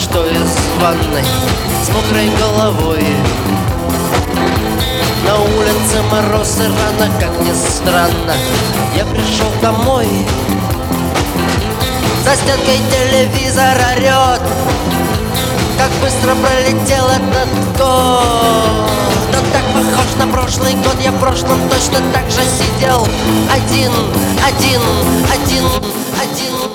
что из ванной с мокрой головой. На улице мороз и рано, как ни странно, я пришел домой. За стенкой телевизор орет, как быстро пролетел этот год. Он так похож на прошлый год, я в прошлом точно так же сидел. Один.